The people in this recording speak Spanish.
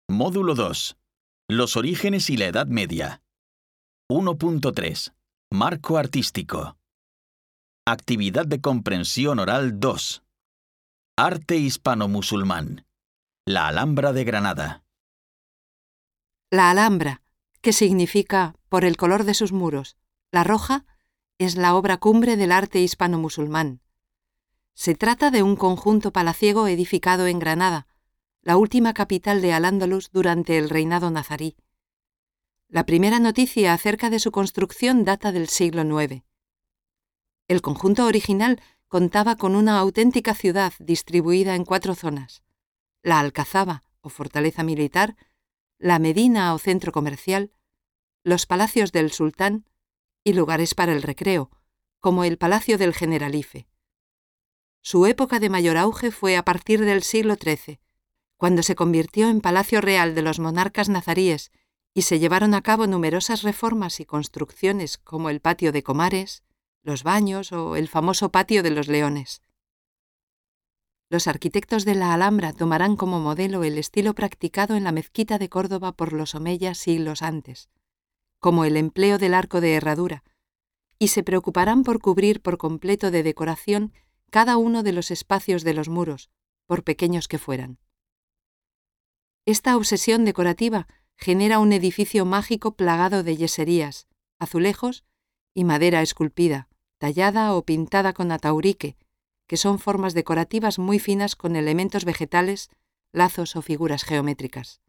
Módulo 2. Los orígenes y la Edad Media. 1.3. Marco artístico. Actividad de comprensión oral 2. Arte hispano-musulmán. La Alhambra de Granada. La Alhambra, que significa por el color de sus muros, la roja, es la obra cumbre del arte hispano-musulmán. Se trata de un conjunto palaciego edificado en Granada, la última capital de Al-Ándalus durante el reinado nazarí. La primera noticia acerca de su construcción data del siglo IX. El conjunto original contaba con una auténtica ciudad distribuida en 4 zonas: la Alcazaba o fortaleza militar, la Medina o centro comercial, los palacios del sultán y lugares para el recreo, como el Palacio del Generalife. Su época de mayor auge fue a partir del siglo XIII, cuando se convirtió en palacio real de los monarcas nazaríes y se llevaron a cabo numerosas reformas y construcciones como el Patio de Comares, los baños o el famoso Patio de los Leones. Los arquitectos de la Alhambra tomarán como modelo el estilo practicado en la mezquita de Córdoba por los omeyas siglos antes, como el empleo del arco de herradura, y se preocuparán por cubrir por completo de decoración cada uno de los espacios de los muros, por pequeños que fueran. Esta obsesión decorativa genera un edificio mágico plagado de yeserías, azulejos y madera esculpida, tallada o pintada con ataurique, que son formas decorativas muy finas con elementos vegetales, lazos o figuras geométricas.